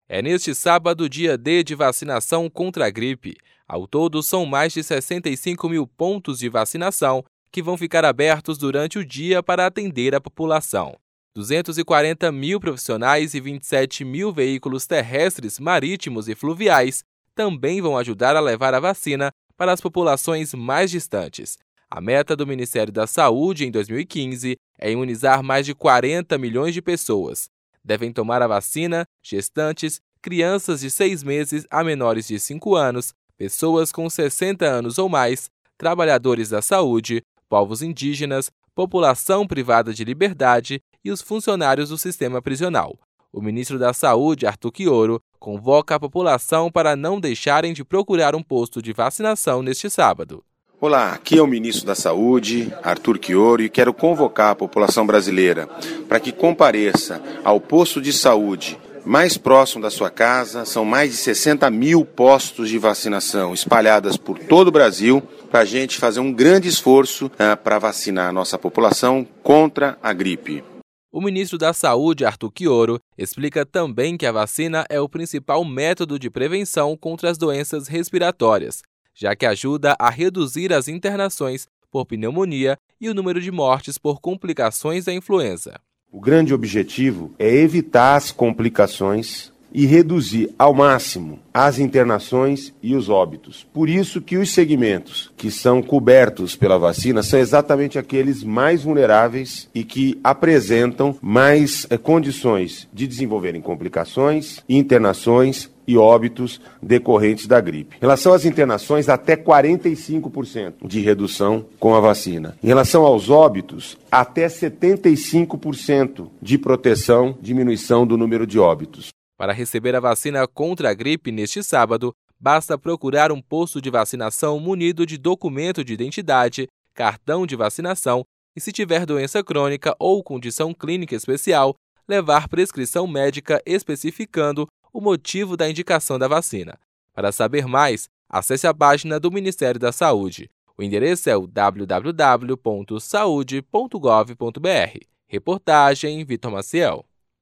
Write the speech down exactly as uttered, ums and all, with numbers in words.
É neste sábado, dia D de vacinação contra a gripe. Ao todo, são mais de sessenta e cinco mil pontos de vacinação que vão ficar abertos durante o dia para atender a população. duzentos e quarenta mil profissionais e vinte e sete mil veículos terrestres, marítimos e fluviais também vão ajudar a levar a vacina para as populações mais distantes. A meta do Ministério da Saúde em dois mil e quinze é imunizar mais de quarenta milhões de pessoas. Devem tomar a vacina gestantes, crianças de seis meses a menores de cinco anos, pessoas com sessenta anos ou mais, trabalhadores da saúde, povos indígenas, população privada de liberdade e os funcionários do sistema prisional. O ministro da Saúde, Arthur Quioro, convoca a população para não deixarem de procurar um posto de vacinação neste sábado. Olá, aqui é o ministro da Saúde, Arthur Quioro, e quero convocar a população brasileira para que compareça ao posto de saúde mais próximo da sua casa. São mais de sessenta mil postos de vacinação espalhados por todo o Brasil para a gente fazer um grande esforço uh, para vacinar a nossa população contra a gripe. O ministro da Saúde, Arthur Quioro, explica também que a vacina é o principal método de prevenção contra as doenças respiratórias, já que ajuda a reduzir as internações por pneumonia e o número de mortes por complicações da influenza. O grande objetivo é evitar as complicações e reduzir ao máximo as internações e os óbitos. Por isso que os segmentos que são cobertos pela vacina são exatamente aqueles mais vulneráveis e que apresentam mais eh, condições de desenvolverem complicações, internações e óbitos decorrentes da gripe. Em relação às internações, até quarenta e cinco por cento de redução com a vacina. Em relação aos óbitos, até setenta e cinco por cento de proteção, diminuição do número de óbitos. Para receber a vacina contra a gripe neste sábado, basta procurar um posto de vacinação munido de documento de identidade, cartão de vacinação e, se tiver doença crônica ou condição clínica especial, levar prescrição médica especificando o motivo da indicação da vacina. Para saber mais, acesse a página do Ministério da Saúde. O endereço é o w w w ponto saude ponto gov ponto b r. Reportagem Vitor Maciel.